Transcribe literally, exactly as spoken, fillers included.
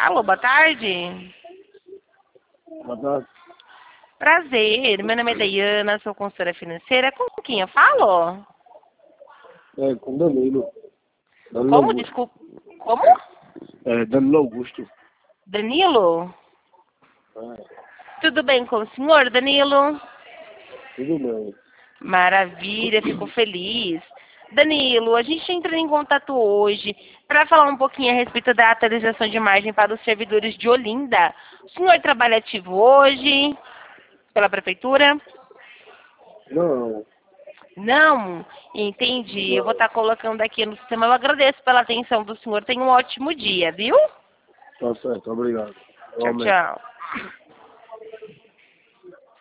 Alô, boa tarde. Boa tarde. Prazer, meu nome é Dayana, sou consultora financeira. Com quem eu falo? É, com Danilo. Danilo Como? Augusto. Desculpa. Como? É, Danilo Augusto. Danilo? É, Tudo bem com o senhor, Danilo? tudo bem. Maravilha, fico feliz. Danilo, a gente entra em contato hoje para falar um pouquinho a respeito da atualização de margem para os servidores de Olinda. O senhor trabalha ativo hoje pela prefeitura? Não, Não, entendi. Eu vou não. estar colocando aqui no sistema. Eu agradeço pela atenção do senhor. Tenha um ótimo dia, viu? Tá certo, obrigado. Tchau, Igualmente. tchau.